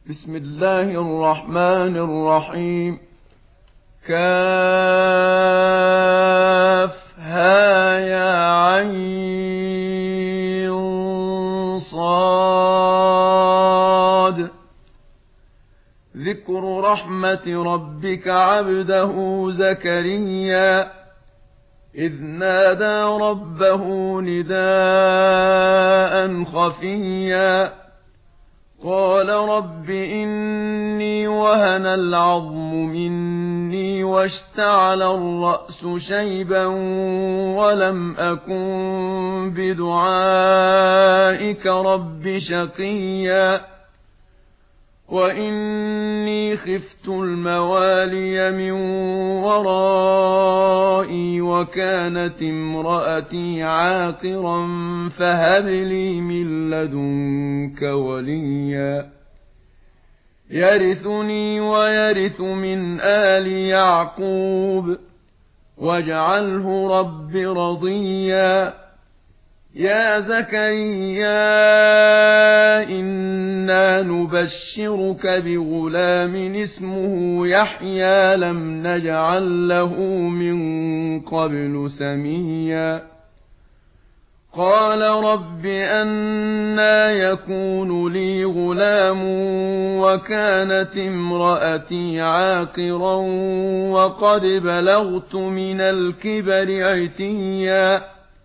بسم الله الرحمن الرحيم. كافها يا عين صاد. ذكر رحمة ربك عبده زكريا إذ نادى ربه نداء خفيا قال رب إني وهن العظم مني واشتعل الرأس شيبا ولم أكن بدعائك رب شقيا وإني خفت الموالي من ورائي وكانت امرأتي عاقرا فهب لي من لدنك وليا يرثني ويرث من آل يعقوب واجعله رب رضيا يا زكريا إنا نبشرك بغلام اسمه يحيى لم نجعل له من قبل سميا قال رب أنى يكون لي غلام وكانت امرأتي عاقرا وقد بلغت من الكبر عتيا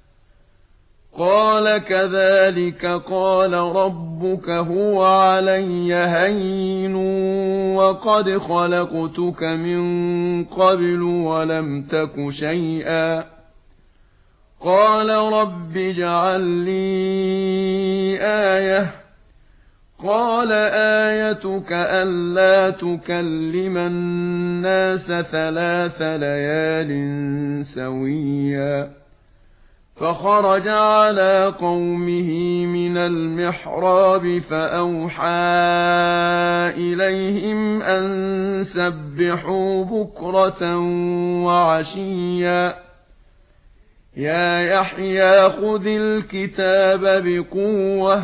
قال كذلك قال ربك هو علي هين وقد خلقتك من قبل ولم تك شيئا قال رب اجعل لي آية قال آيتك ألا تكلم الناس 3 ليال سويا فخرج على قومه من المحراب فأوحى إليهم أن سبحوا بكرة وعشيا يا يحيى خذ الكتاب بقوة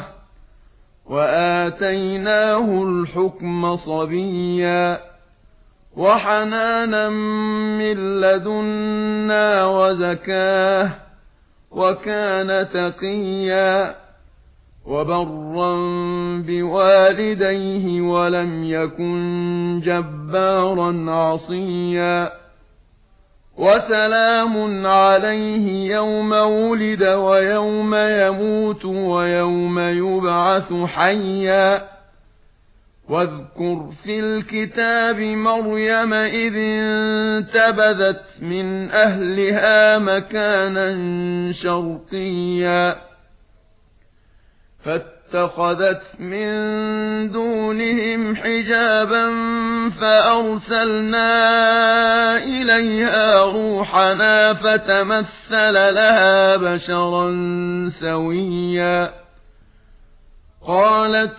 وآتيناه الحكم صبيا وحنانا من لدنا وزكاه وكان تقيا وبرا بوالديه ولم يكن جبارا عصيا وسلام عليه يوم ولد ويوم يموت ويوم يبعث حيا واذكر في الكتاب مريم إذ انتبذت من أهلها مكانا شرقيا فاتخذت من دونهم حجابا فأرسلنا إليها روحنا فتمثل لها بشرا سويا قالت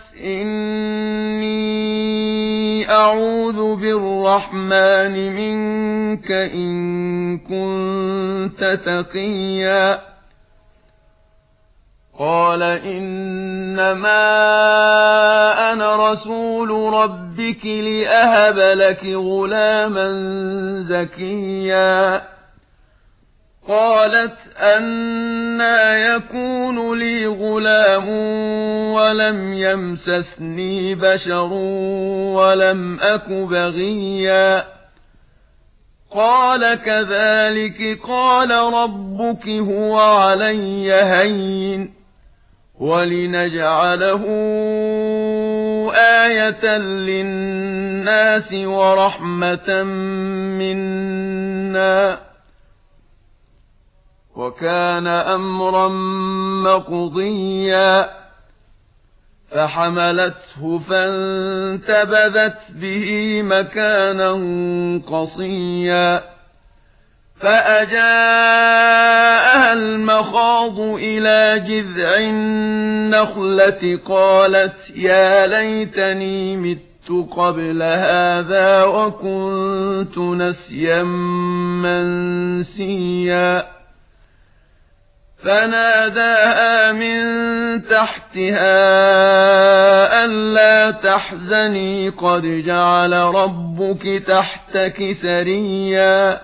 إني أعوذ بالرحمن منك إن كنت تقيا قال إنما أنا رسول ربك لأهب لك غلاما زكيا قالت أنى يكون لي غلام ولم يمسسني بشر ولم أك بغيا قال كذلك قال ربك هو علي هين ولنجعله آية للناس ورحمة منا وكان أمرا مقضيا فحملته فانتبذت به مكانا قصيا فأجاءها المخاض إلى جذع النخلة قالت يا ليتني مت قبل هذا وكنت نسيا منسيا فناداها من تحتها ألا تحزني قد جعل ربك تحتك سريا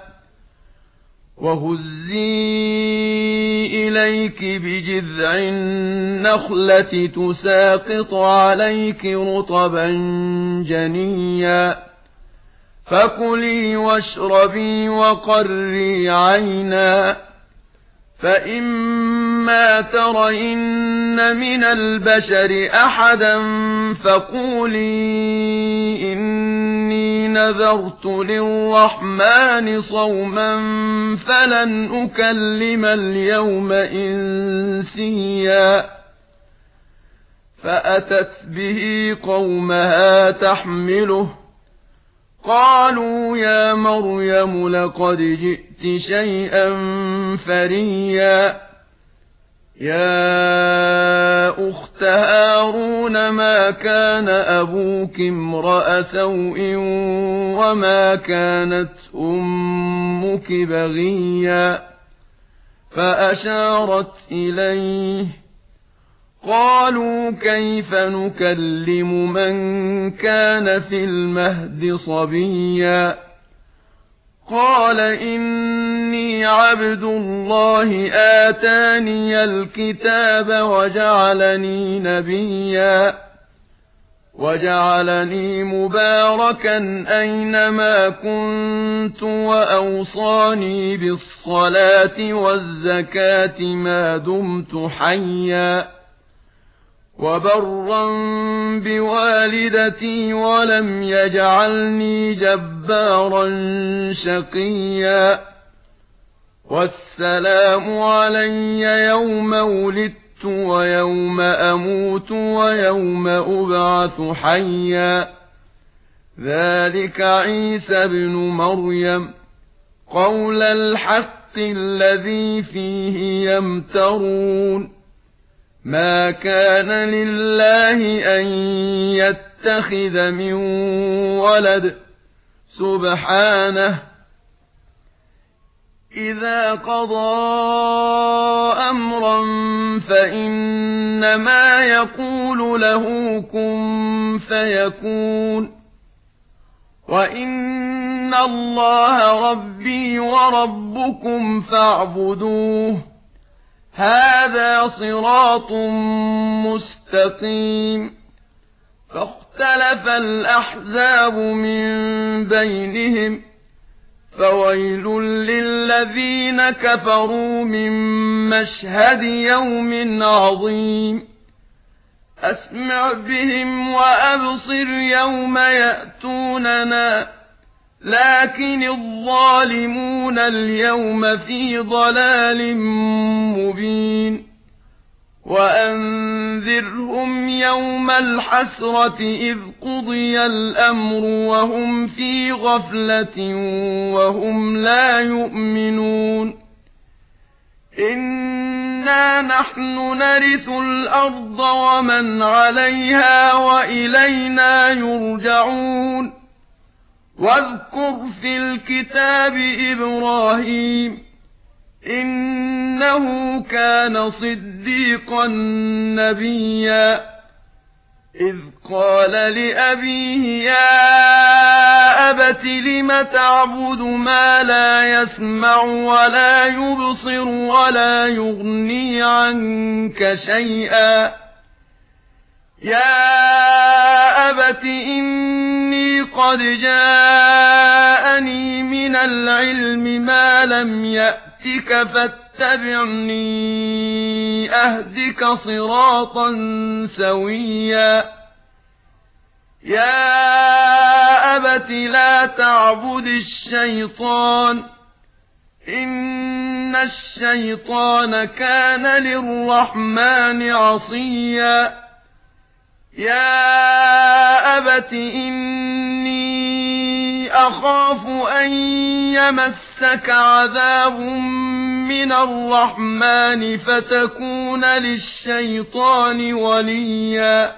وهزي إليك بجذع النخلة تساقط عليك رطبا جنيا فكلي واشربي وقري عينا فإما ترين من البشر أحدا فقولي إني نذرت للرحمن صوما فلن أكلم اليوم إنسيا فأتت به قومها تحمله قالوا يا مريم لقد جئت شيئا فريا يا أخت هارون ما كان أبوك امرأ سوء وما كانت أمك بغيا فأشارت إليه قالوا كيف نكلم من كان في المهد صبيا قال إني عبد الله آتاني الكتاب وجعلني نبيا وجعلني مباركا أينما كنت وأوصاني بالصلاة والزكاة ما دمت حيا وبرا بوالدتي ولم يجعلني جبارا شقيا والسلام علي يوم ولدت ويوم أموت ويوم أبعث حيا ذلك عيسى بن مريم قول الحق الذي فيه يمترون ما كان لله أن يتخذ من ولد سبحانه إذا قضى أمرا فإنما يقول له كن فيكون وإن الله ربي وربكم فاعبدوه هذا صراط مستقيم فاختلف الأحزاب من بينهم فويل للذين كفروا من مشهد يوم عظيم أسمع بهم وأبصر يوم يأتوننا لكن الظالمون اليوم في ضلال مبين وأنذرهم يوم الحسرة إذ قضي الأمر وهم في غفلة وهم لا يؤمنون إنا نحن نرث الأرض ومن عليها وإلينا يرجعون واذكر في الكتاب إبراهيم إنه كان صديقا نبيا إذ قال لأبيه يا أبت لم تعبد ما لا يسمع ولا يبصر ولا يغني عنك شيئا يا أبت إني قد جاءني من العلم ما لم يأتك فاتبعني أهدك صراطا سويا يا أبت لا تعبد الشيطان إن الشيطان كان للرحمن عصيا يا أبت إني أخاف أن يمسك عذاب من الرحمن فتكون للشيطان وليا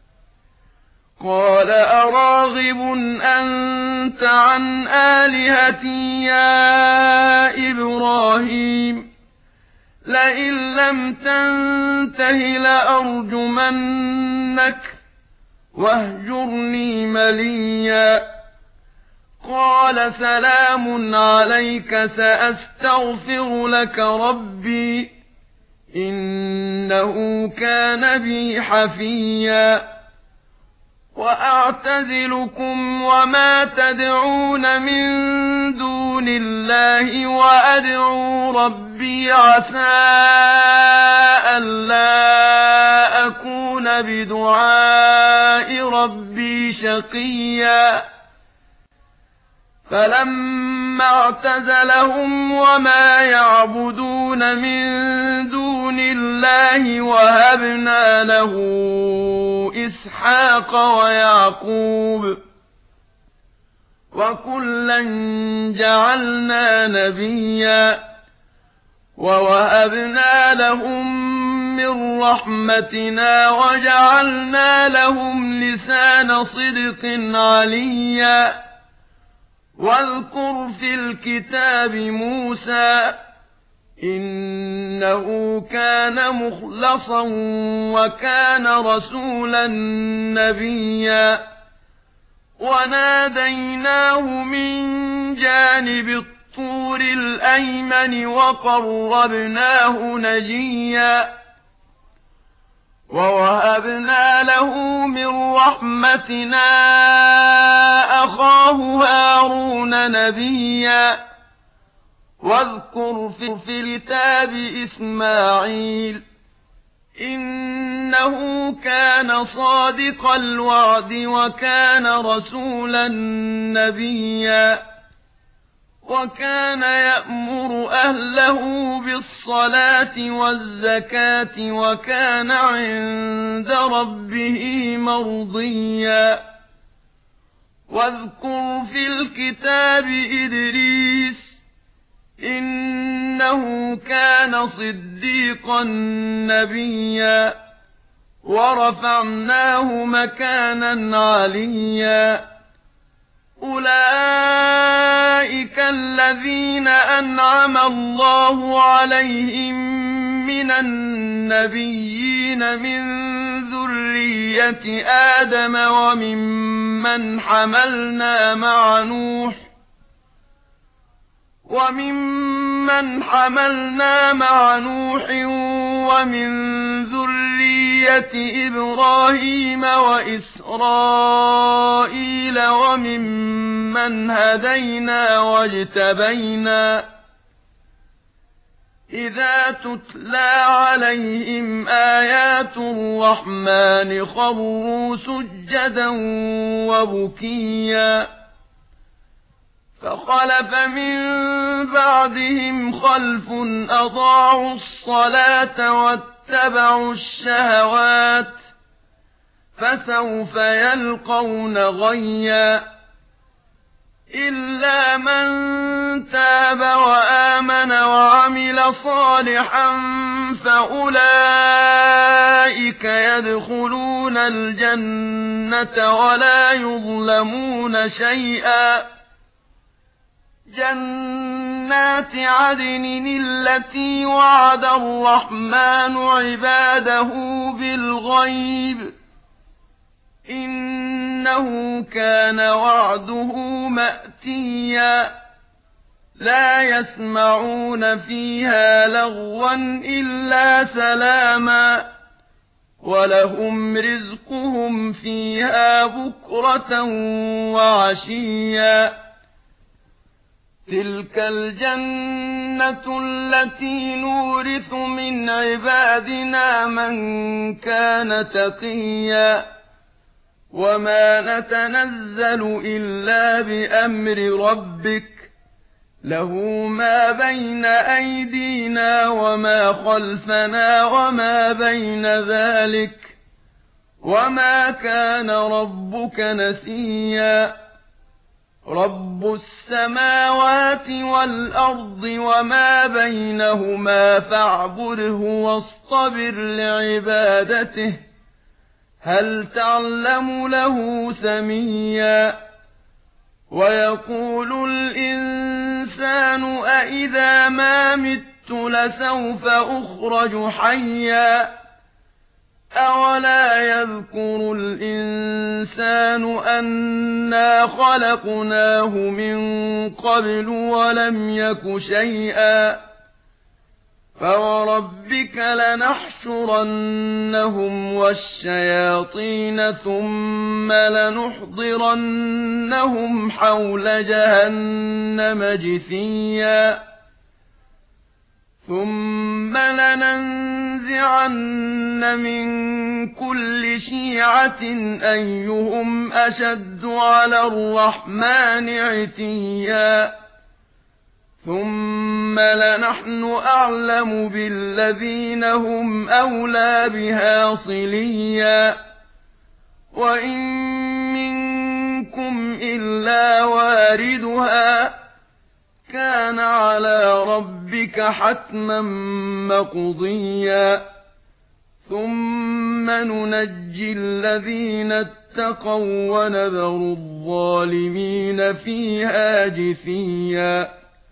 قال أراغب أنت عن آلهتي يا إبراهيم لئن لم تنته لأرجمنك واهجرني مليا قال سلام عليك سأستغفر لك ربي إنه كان بي حفيا وأعتزلكم وما تدعون من دون الله وأدعو ربي عسى ألا أكون بدعاء ربي شقيا فلما اعتزلهم وما يعبدون من دون الله وهبنا له إسحاق ويعقوب وكلا جعلنا نبيا ووهبنا لهم من رحمتنا وجعلنا لهم لسان صدق عليا واذكر في الكتاب موسى إنه كان مخلصا وكان رسولا نبيا وناديناه من جانب الطور الأيمن وقربناه نجيا ووهبنا له من رحمتنا أخاه هارون نبيا واذكر في الكتاب إسماعيل إنه كان صادق الوعد وكان رسولا نبيا وكان يأمر أهله بالصلاة والزكاة وكان عند ربه مرضيا واذكر في الكتاب إدريس إنه كان صديقا نبيا ورفعناه مكانا عليا أولئك الذين أنعم الله عليهم من النبيين من ذرية آدم وممن حملنا مع نوح ومن ذرية إبراهيم وإسرائيل وممن هدينا واجتبينا إذا تتلى عليهم آيات الرحمن خروا سجدا وبكيا فخلف من بعدهم خلف أضاعوا الصلاة واتبعوا الشهوات فسوف يلقون غيا إلا من تاب وآمن وعمل صالحا فأولئك يدخلون الجنة ولا يظلمون شيئا جنات عدن التي وعد الرحمن عباده بالغيب إنه كان وعده مأتيا لا يسمعون فيها لغوا إلا سلاما ولهم رزقهم فيها بكرة وعشيا تلك الجنة التي نورث من عبادنا من كان تقيا وما نتنزل إلا بأمر ربك له ما بين أيدينا وما خلفنا وما بين ذلك وما كان ربك نسيا رب السماوات والأرض وما بينهما فاعبده واصطبر لعبادته هل تعلم له سميا ويقول الإنسان أإذا ما مت لسوف أخرج حيا أولا يذكر الإنسان أنا خلقناه من قبل ولم يك شيئا فوربك لنحشرنهم والشياطين ثم لنحضرنهم حول جهنم جثيا ثم لننزعن من كل شيعة أيهم أشد على الرحمن عتيا ثم لنحن أعلم بالذين هم أولى بها صليا وإن منكم إلا واردها كان على ربك حتما مقضيا ثم ننجي الذين اتقوا ونذر الظالمين فيها جثيا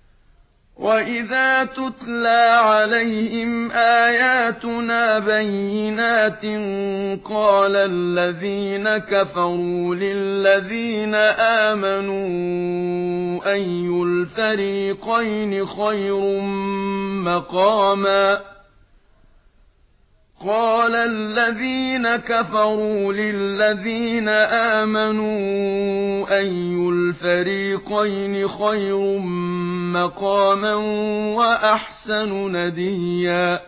وإذا تتلى عليهم آياتنا بينات قال الذين كفروا للذين آمنوا أي الفريقين خير مقاما قال الذين كفروا للذين آمنوا أي الفريقين خير مقاما وأحسن نديا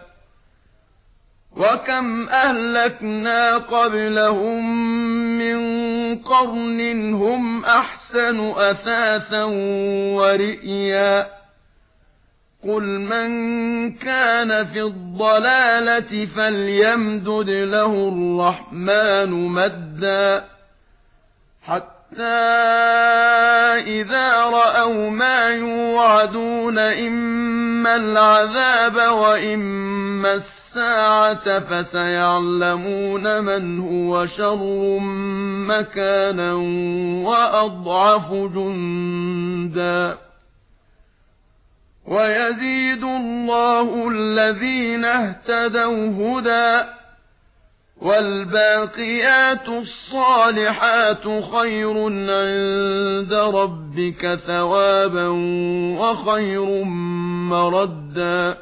وكم أهلكنا قبلهم من قرن هم أحسن أثاثا ورئيا قل من كان في الضلالة فليمدد له الرحمن مدا حتى إذا رأوا ما يوعدون إما العذاب وإما الساعة فسيعلمون من هو شر مكانا وأضعف جندا ويزيد الله الذين اهتدوا هدى والباقيات الصالحات خير عند ربك ثوابا وخير مردا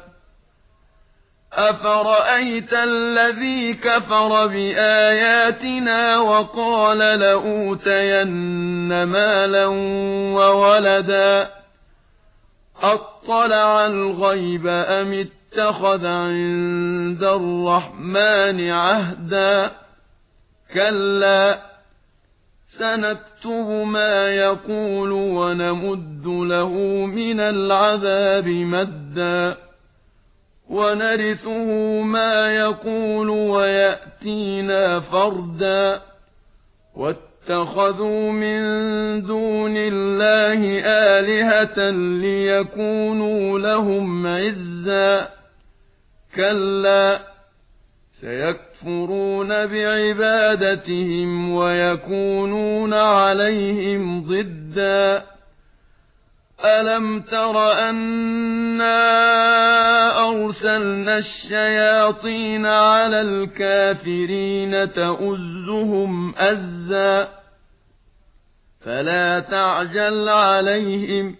أفرأيت الذي كفر بآياتنا وقال لأوتين مالا وولدا أطلع الغيب أم اتخذ عند الرحمن عهدا كلا سنكتب ما يقول ونمد له من العذاب مدا ونرثه ما يقول ويأتينا فردا واتخذوا من دون الله آلهة ليكونوا لهم عزا كلا سيكفرون بعبادتهم ويكونون عليهم ضدا ألم تر أنا أرسلنا الشياطين على الكافرين تؤزهم أزا فلا تعجل عليهم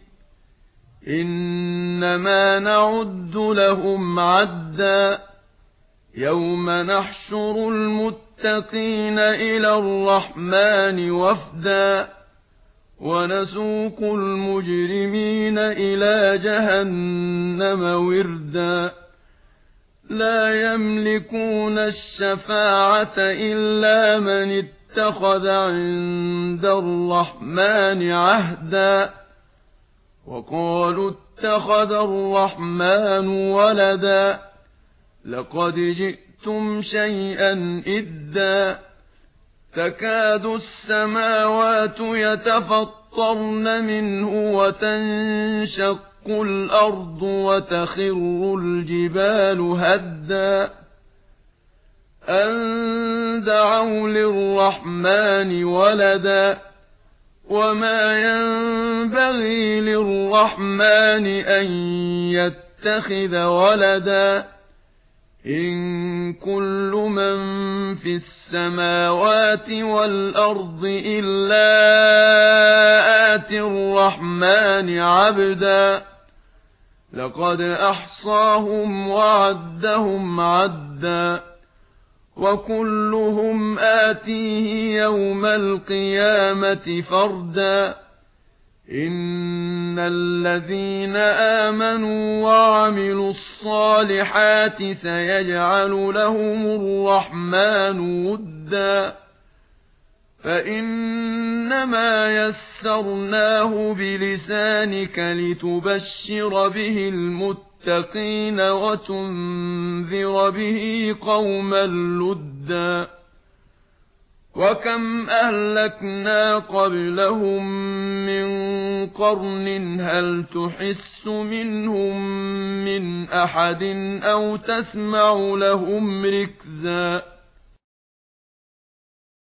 إنما نعد لهم عدا يوم نحشر المتقين إلى الرحمن وفدا ونسوق المجرمين إلى جهنم وردا لا يملكون الشفاعة إلا من اتخذ عند الرحمن عهدا وقالوا اتخذ الرحمن ولدا لقد جئتم شيئا إدا تكاد السماوات يتفطرن منه وتنشق الأرض وتخر الجبال هدا أن دعوا للرحمن ولدا وما ينبغي للرحمن أن يتخذ يتخذ ولدا إن كل من في السماوات والأرض إلا آتي الرحمن عبدا لقد أحصاهم وعدهم عدا وكلهم آتيه يوم القيامة فردا إن الذين آمنوا وعملوا الصالحات سيجعل لهم الرحمن ودا فإنما يسرناه بلسانك لتبشر به المتقين وتنذر به قوما لدا وكم أهلكنا قبلهم من قرن هل تحس منهم من أحد أو تسمع لهم ركزا